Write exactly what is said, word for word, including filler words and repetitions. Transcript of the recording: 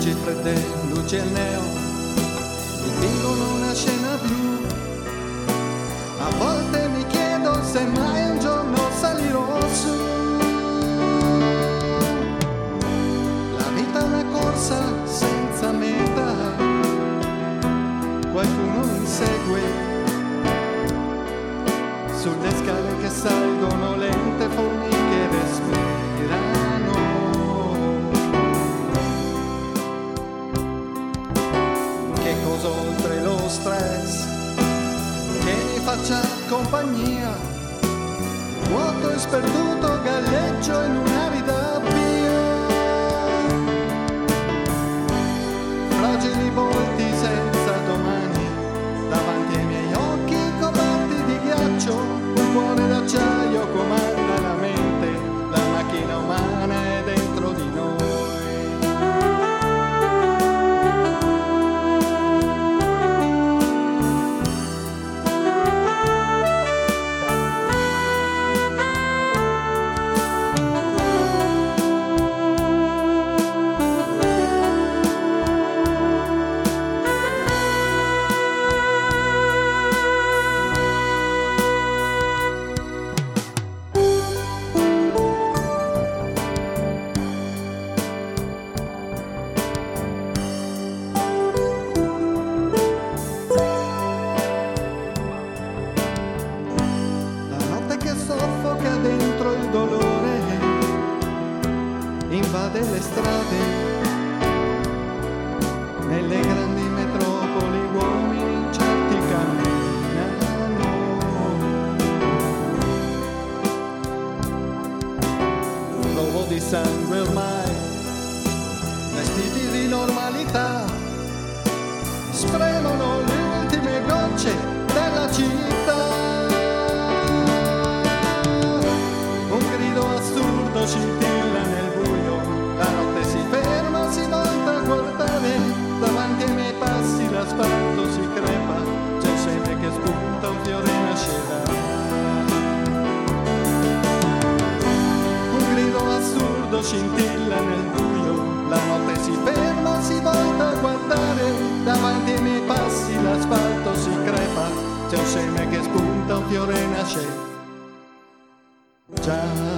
luci fredde, luci al neon, dipingono una scena blu. A volte mi chiedo se mai un giorno salirò su. La vita è una corsa senza meta, qualcuno mi insegue sulle scale che salgono lente, formiche respirano. Che cosa oltre lo stress che mi faccia compagnia, vuoto e sperduto galleggio in un'arida via. Fragili volti senza domani, davanti ai miei occhi coperti di ghiaccio, un cuore d'acciaio comanda la mente, la macchina umana è dentro di noi. Soffoca dentro il dolore, invade le strade, nelle grandi metropoli uomini incerti camminano. Rovo di sangue ormai, vestiti di normalità, spremono le ultime gocce della città. Scintilla nel buio, la notte si ferma, si volta a guardare, davanti ai miei passi l'asfalto si crepa, c'è un seme che spunta, un fiore nascerà. Un grido assurdo scintilla nel buio, la notte si ferma, si volta a guardare, davanti ai miei passi l'asfalto si crepa, c'è un seme che spunta, un fiore nasce. Già